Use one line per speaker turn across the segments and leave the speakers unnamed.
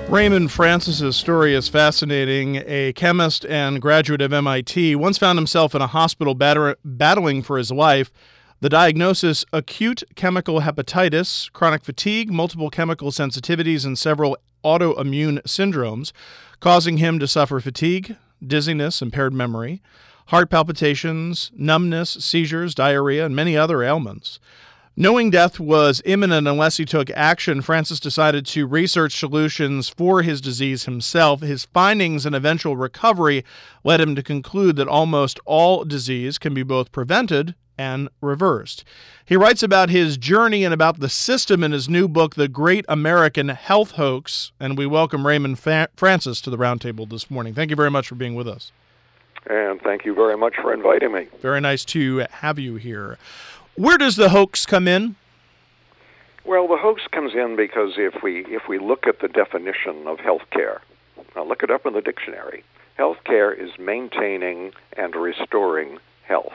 Raymond Francis's story is fascinating. A chemist and graduate of MIT once found himself in a hospital battling for his life. The diagnosis: acute chemical hepatitis, chronic fatigue, multiple chemical sensitivities, and several autoimmune syndromes, causing him to suffer fatigue, dizziness, impaired memory, heart palpitations, numbness, seizures, diarrhea, and many other ailments. Knowing death was imminent unless he took action, Francis decided to research solutions for his disease himself. His findings and eventual recovery led him to conclude that almost all disease can be both prevented and reversed. He writes about his journey and about the system in his new book, The Great American Health Hoax, and we welcome Raymond Francis to the roundtable this morning. Thank you very much for being with us.
And thank you very much for inviting me.
Very nice to have you here. Where does the hoax come in?
Well, the hoax comes in because if we look at the definition of healthcare, now look it up in the dictionary. Healthcare is maintaining and restoring health.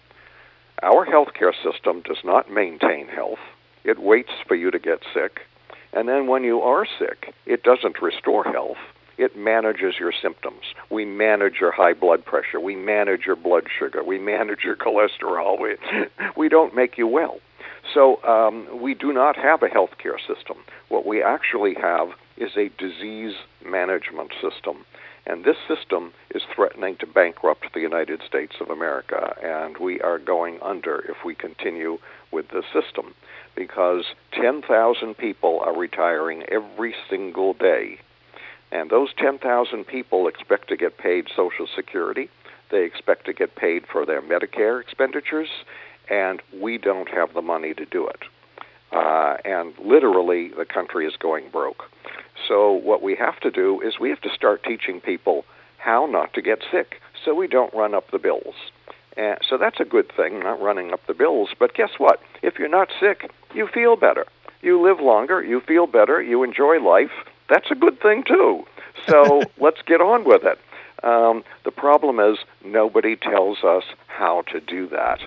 Our healthcare system does not maintain health. It waits for you to get sick, and then when you are sick, it doesn't restore health. It manages your symptoms. We manage your high blood pressure. We manage your blood sugar. We manage your cholesterol. We don't make you well. So we do not have a healthcare system. What we actually have is a disease management system. And this system is threatening to bankrupt the United States of America, and we are going under if we continue with this system, because 10,000 people are retiring every single day. And those 10,000 people expect to get paid Social Security. They expect to get paid for their Medicare expenditures, and we don't have the money to do it. And literally, the country is going broke. So what we have to do is we have to start teaching people how not to get sick so we don't run up the bills. And so that's a good thing, not running up the bills. But guess what? If you're not sick, you feel better. You live longer, you feel better, you enjoy life. That's a good thing, too. So let's get on with it. The problem is nobody tells us how to do that.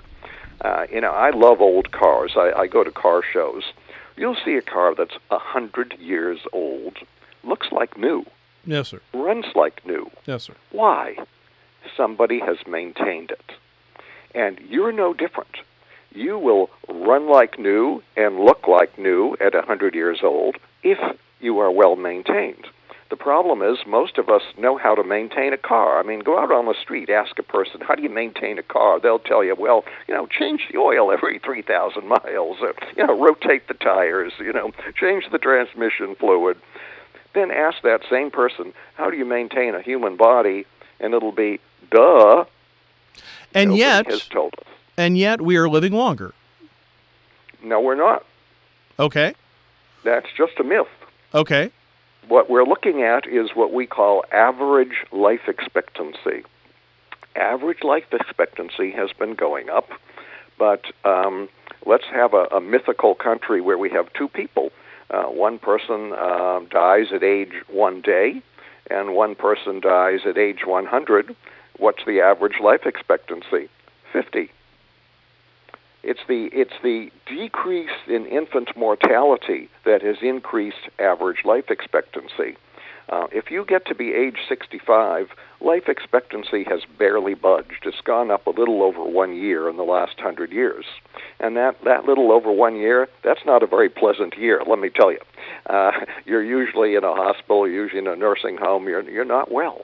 I love old cars. I go to car shows. You'll see a car that's 100 years old, looks like new.
Yes, sir.
Runs like new.
Yes, sir.
Why? Somebody has maintained it. And you're no different. You will run like new and look like new at 100 years old if you are well maintained. The problem is most of us know how to maintain a car. I mean, go out on the street, ask a person, how do you maintain a car? They'll tell you, well, change the oil every 3,000 miles, rotate the tires, change the transmission fluid. Then ask that same person, how do you maintain a human body? And it'll be, duh.
And
Nobody
yet,
has told us.
And yet we are living longer.
No, we're not.
Okay.
That's just a myth.
Okay.
What we're looking at is what we call average life expectancy. Average life expectancy has been going up, but let's have a mythical country where we have two people. One person dies at age 1 day, and one person dies at age 100. What's the average life expectancy? 50. It's the decrease in infant mortality that has increased average life expectancy. If you get to be age 65, life expectancy has barely budged. It's gone up a little over 1 year in the last 100 years. And that little over 1 year, that's not a very pleasant year, let me tell you. You're usually in a hospital, usually in a nursing home, you're not well.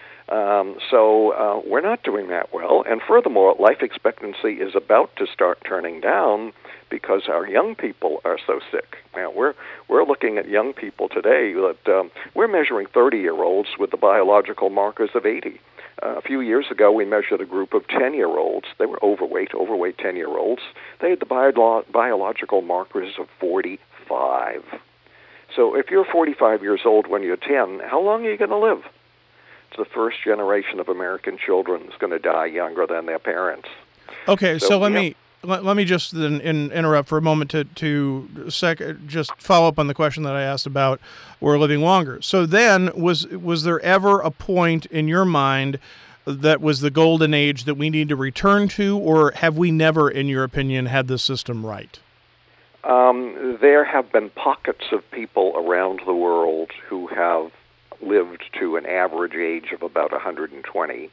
So we're not doing that well. And furthermore, life expectancy is about to start turning down because our young people are so sick. Now, we're looking at young people today that we're measuring 30-year-olds with the biological markers of 80. A few years ago, we measured a group of 10-year-olds. They were overweight 10-year-olds. They had the biological markers of 45. So if you're 45 years old when you're 10, how long are you going to live? It's the first generation of American children is going to die younger than their parents.
Okay, so let me just then interrupt for a moment to just follow up on the question that I asked about we're living longer. So then, was there ever a point in your mind that was the golden age that we need to return to, or have we never, in your opinion, had the system right?
There have been pockets of people around the world who have lived to an average age of about 120.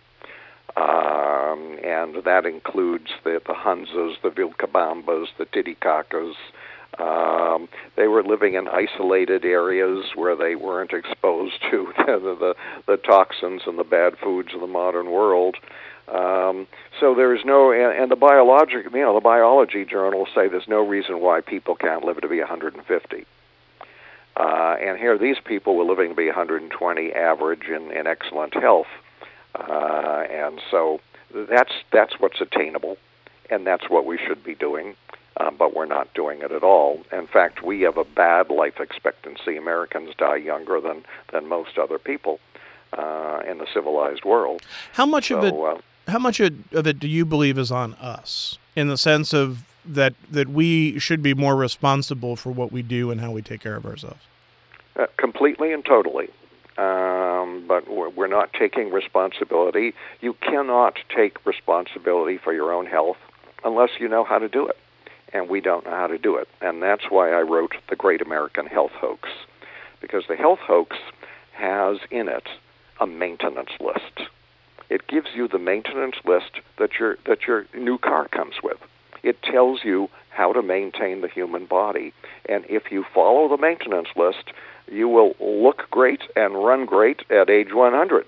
And that includes the Hunzas, the Vilcabambas, the Titicacas. They were living in isolated areas where they weren't exposed to the toxins and the bad foods of the modern world. So there's no, and the biology journals say there's no reason why people can't live to be 150. And here, these people were living to be 120 average in excellent health. And so that's what's attainable, and that's what we should be doing, but we're not doing it at all. In fact, we have a bad life expectancy. Americans die younger than most other people in the civilized world.
How much of it do you believe is on us, in the sense of that we should be more responsible for what we do and how we take care of ourselves?
Completely and totally. But we're not taking responsibility. You cannot take responsibility for your own health unless you know how to do it. And we don't know how to do it. And that's why I wrote The Great American Health Hoax. Because the health hoax has in it a maintenance list. It gives you the maintenance list that your new car comes with. It tells you how to maintain the human body. And if you follow the maintenance list, you will look great and run great at age 100.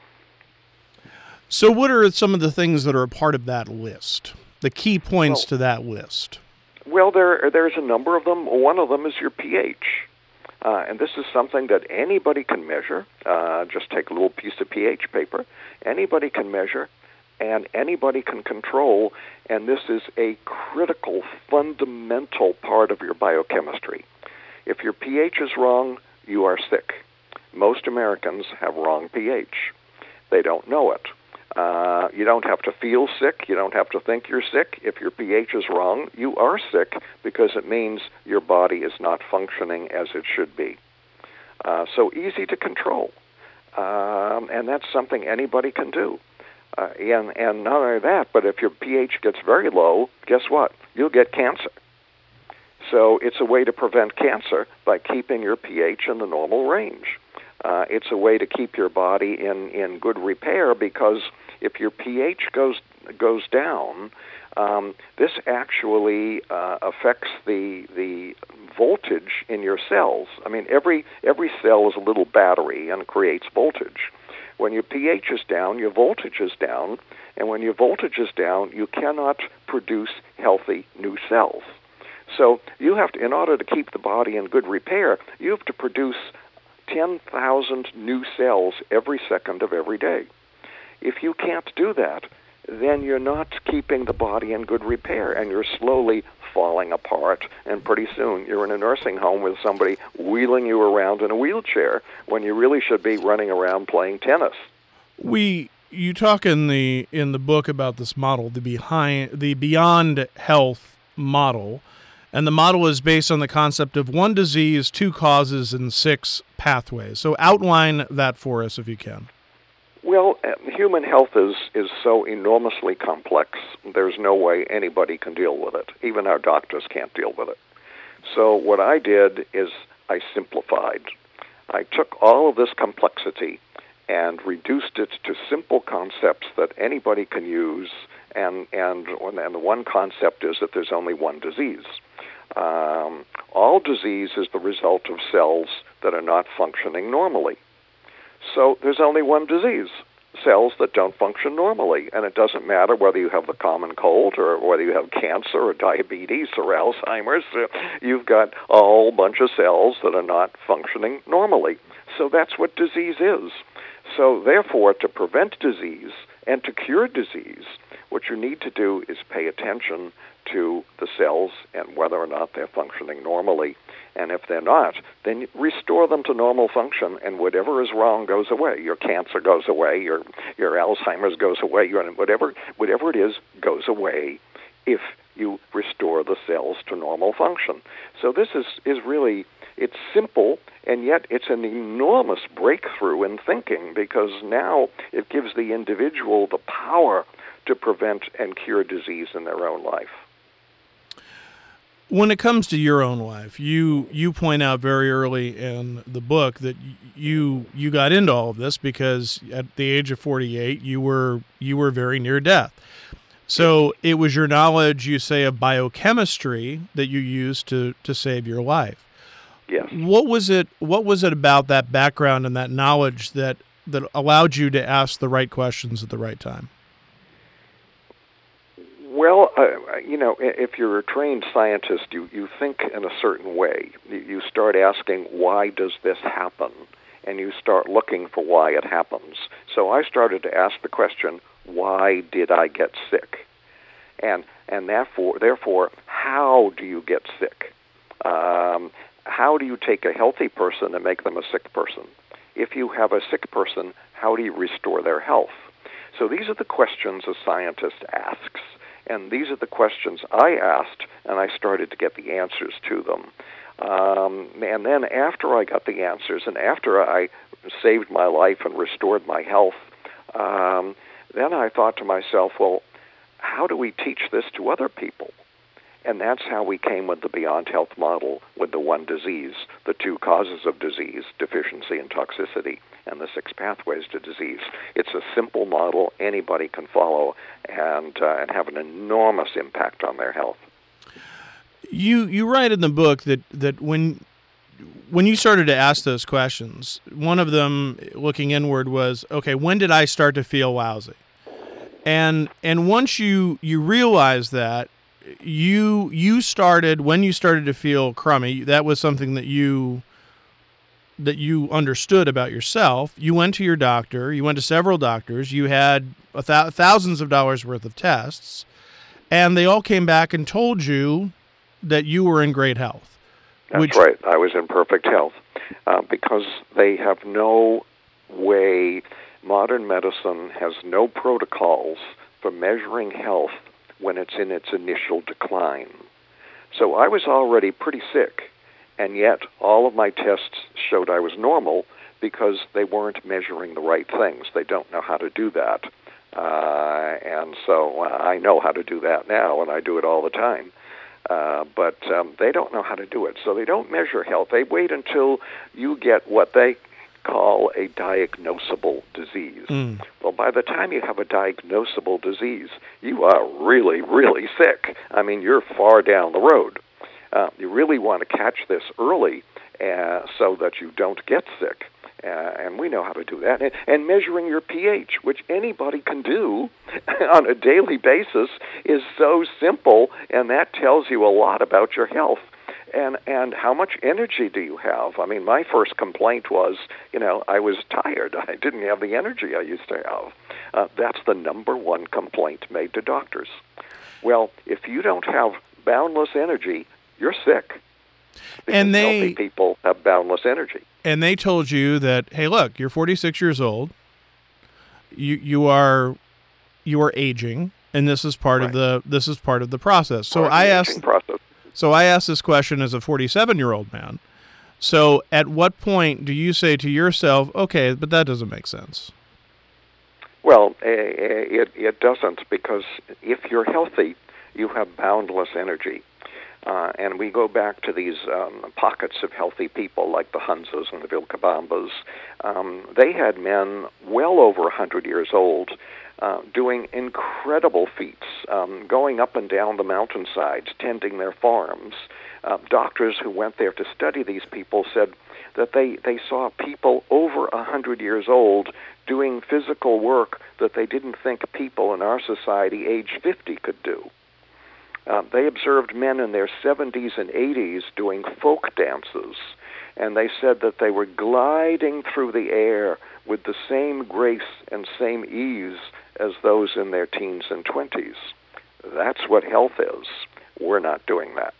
So what are some of the things that are a part of that list? The key points to that list?
Well, there's a number of them. One of them is your pH. And this is something that anybody can measure. Just take a little piece of pH paper. Anybody can measure, and anybody can control. And this is a critical, fundamental part of your biochemistry. If your pH is wrong, you are sick. Most Americans have wrong pH. They don't know it. You don't have to feel sick. You don't have to think you're sick. If your pH is wrong, you are sick because it means your body is not functioning as it should be. So easy to control. And that's something anybody can do. And not only that, but if your pH gets very low, guess what? You'll get cancer. So it's a way to prevent cancer by keeping your pH in the normal range. It's a way to keep your body in good repair, because if your pH goes down, this actually affects the voltage in your cells. I mean, every cell is a little battery and creates voltage. When your pH is down, your voltage is down, and when your voltage is down, you cannot produce healthy new cells. So you have to, in order to keep the body in good repair, you have to produce 10,000 new cells every second of every day. If you can't do that, then you're not keeping the body in good repair, and you're slowly falling apart, and pretty soon you're in a nursing home with somebody wheeling you around in a wheelchair when you really should be running around playing tennis.
You talk in the book about this model, the Beyond Health model. And the model is based on the concept of 1 disease, 2 causes, and 6 pathways. So outline that for us if you can.
Well, human health is so enormously complex, there's no way anybody can deal with it. Even our doctors can't deal with it. So what I did is I simplified. I took all of this complexity and reduced it to simple concepts that anybody can use, and the one concept is that there's only one disease. All disease is the result of cells that are not functioning normally. So there's only one disease, cells that don't function normally. And it doesn't matter whether you have the common cold or whether you have cancer or diabetes or Alzheimer's. You've got a whole bunch of cells that are not functioning normally. So that's what disease is. So therefore, to prevent disease and to cure disease, what you need to do is pay attention to the cells and whether or not they're functioning normally. And if they're not, then restore them to normal function, and whatever is wrong goes away. Your cancer goes away, your Alzheimer's goes away, whatever it is goes away if you restore the cells to normal function. So this is really, it's simple, and yet it's an enormous breakthrough in thinking, because now it gives the individual the power to prevent and cure disease in their own life.
When it comes to your own life, you point out very early in the book that you got into all of this because at the age of 48 you were very near death. So it was your knowledge, you say, of biochemistry that you used to save your life.
Yes.
What was it about that background and that knowledge that allowed you to ask the right questions at the right time?
Well, if you're a trained scientist, you think in a certain way. You start asking, why does this happen? And you start looking for why it happens. So I started to ask the question, why did I get sick? And therefore, how do you get sick? How do you take a healthy person and make them a sick person? If you have a sick person, how do you restore their health? So these are the questions a scientist asks. And these are the questions I asked, and I started to get the answers to them. And then after I got the answers, and after I saved my life and restored my health, then I thought to myself, well, how do we teach this to other people? And that's how we came with the Beyond Health model with the one disease, the two causes of disease, deficiency and toxicity, and the 6 pathways to disease. It's a simple model anybody can follow and have an enormous impact on their health.
You write in the book that when you started to ask those questions, one of them, looking inward, was, okay, when did I start to feel lousy? And once you realize that, you started, when you started to feel crummy, that was something that you understood about yourself. You went to your doctor. You went to several doctors. You had thousands of dollars worth of tests, and they all came back and told you that you were in great health.
That's right. I was in perfect health because they have no way. Modern medicine has no protocols for measuring health when it's in its initial decline. So I was already pretty sick, and yet all of my tests showed I was normal because they weren't measuring the right things. They don't know how to do that. And so I know how to do that now, and I do it all the time. But they don't know how to do it. So they don't measure health. They wait until you get what they call a diagnosable disease. Well, by the time you have a diagnosable disease, you are really, really sick. I mean, you're far down the road. You really want to catch this early so that you don't get sick. And we know how to do that. And measuring your pH, which anybody can do on a daily basis, is so simple, and that tells you a lot about your health. And how much energy do you have? I mean, my first complaint was, I was tired. I didn't have the energy I used to have. That's the number one complaint made to doctors. Well, if you don't have boundless energy, you're sick. Because healthy people have boundless energy.
And they told you that, hey, look, you're 46 years old. You are aging, and this is part of the process. So I asked this question as a 47-year-old man. So at what point do you say to yourself, okay, but that doesn't make sense?
Well, it doesn't, because if you're healthy, you have boundless energy. And we go back to these pockets of healthy people like the Hunzas and the Vilcabambas. They had men well over 100 years old doing incredible feats, going up and down the mountainsides, tending their farms. Doctors who went there to study these people said that they saw people over 100 years old doing physical work that they didn't think people in our society age 50 could do. They observed men in their 70s and 80s doing folk dances, and they said that they were gliding through the air with the same grace and same ease as those in their teens and 20s. That's what health is. We're not doing that.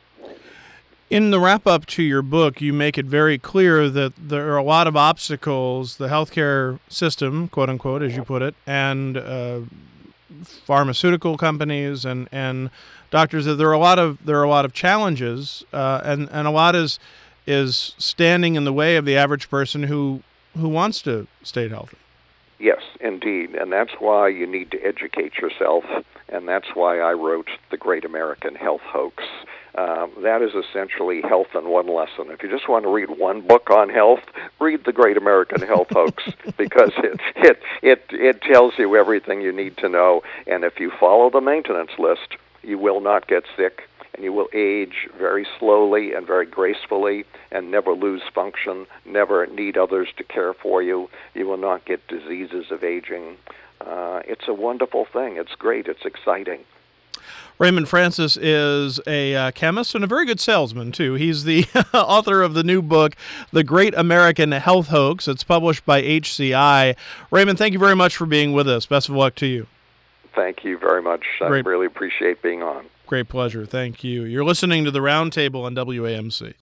In the wrap-up to your book, you make it very clear that there are a lot of obstacles, the healthcare system, quote-unquote, as you put it, and pharmaceutical companies and doctors, that there are a lot of challenges, and a lot is standing in the way of the average person who wants to stay healthy.
Yes, indeed, and that's why you need to educate yourself, and that's why I wrote The Great American Health Hoax. That is essentially health in one lesson. If you just want to read one book on health, read The Great American Health Hoax, because it tells you everything you need to know. And if you follow the maintenance list, you will not get sick, and you will age very slowly and very gracefully and never lose function, never need others to care for you. You will not get diseases of aging. It's a wonderful thing. It's great. It's exciting.
Raymond Francis is a chemist and a very good salesman, too. He's the author of the new book, The Great American Health Hoax. It's published by HCI. Raymond, thank you very much for being with us. Best of luck to you.
Thank you very much.
Great.
I really appreciate being on.
Great pleasure. Thank you. You're listening to The Roundtable on WAMC.